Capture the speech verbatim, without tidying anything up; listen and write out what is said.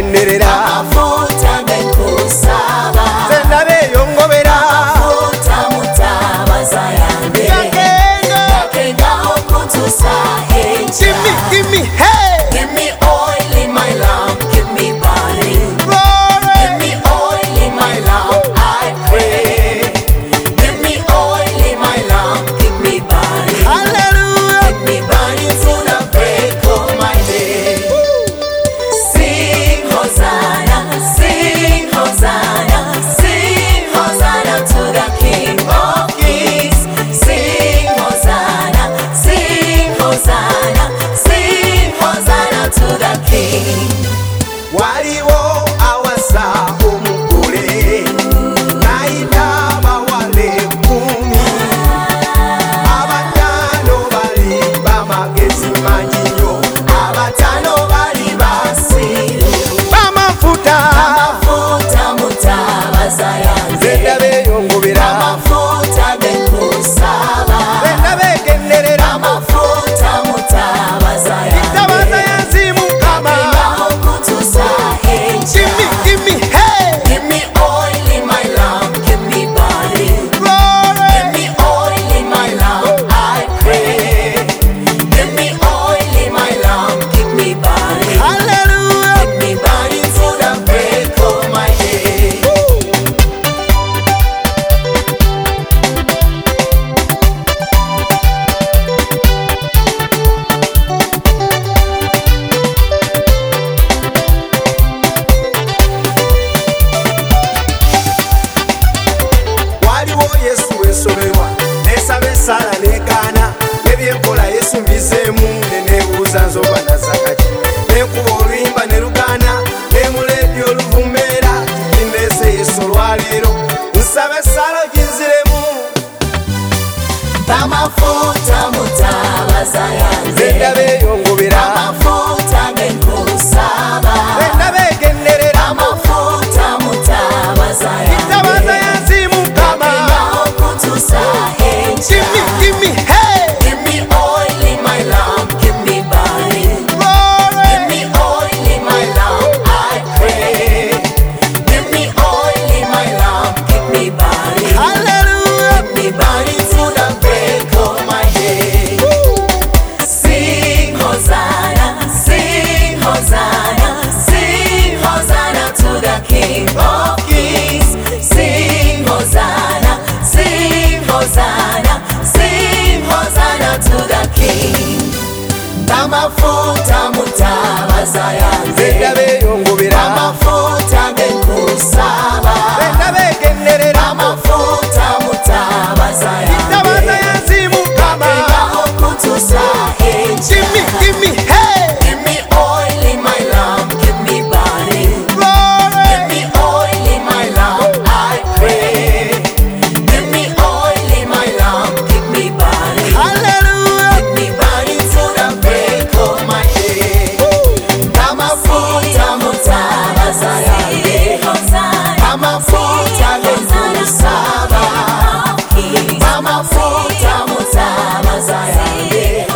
begenderera amafuta genkusaba zenda beyongobera amafuta mutabaza yange yakenga okuntusa enja. Give me, give me, hey! Give me oil in my lamp, give me burning. Glory! Give me oil in my lamp, I pray. Give me oil in my lamp, give me burning. Hallelujah! Give me burning to the break of my day. Sing Hosanna, sing Hosanna, sing Hosanna to the King of Kings. Sing Hosanna, sing Hosanna, sing Hosanna to the King. Waliwo awasa omugule naita bawale kumi abatano bali bamagezi mangi nnyo Abatano bali basiru bamafuta amafuta mutabaza yange zenda beyongobera amafuta genkusaba zenda begenderera amafuta mutabaza tabaza yange yansi mukama. yakenga okuntusa enja. Give me, give me, hey! Give me oil in my lamp, give me burning. Glory! Give me oil in my lamp, I pray. Give me oil in my lamp, give me burning. Hallelujah! Give me burning to the break of my day. Waliwo Yesu esoberwa nesaba esala negaana nebyenkola Yesu mbizeemu neneebuuza nzoba nazakaki nenkuba oluyimba ne lugaana nemuleebya oluvumeera kindeese Yesu olwaleero nsaba esala ginziremu Amafuta mutabaza yange zenda beeyongobera amafuta genkusaba zenda beegenderera amafuta mutabaza tabaza yange yansi mukama. yakenga okuntusa enja. Give me, give me, hey! Give me oil in my lamp, give me burning. Glory! Give me oil in my lamp, I pray. Give me oil in my lamp, give me burning. Hallelujah! Give me burning to the break of my day. Sing Hosanna, sing Hosanna, sing Hosanna to the King of Kings. Sing Hosanna, sing Hosanna, sing Hosanna to the King. Amafuta mutabaza yange zenda beeyongobera amafuta genkusaba zenda beegenderera amafuta mutabaza tabaza yange yansi mukama. yakenga okuntusa enja. Give me, give me, hey! Give me oil in my lamp, give me burning. Glory! Give me oil in my lamp, I pray. Give me oil in my lamp, give me burning. Hallelujah! Give me burning to the break of my day. Amafuta mutabaza yange amafuta genkusaba amafuta mutabaza yange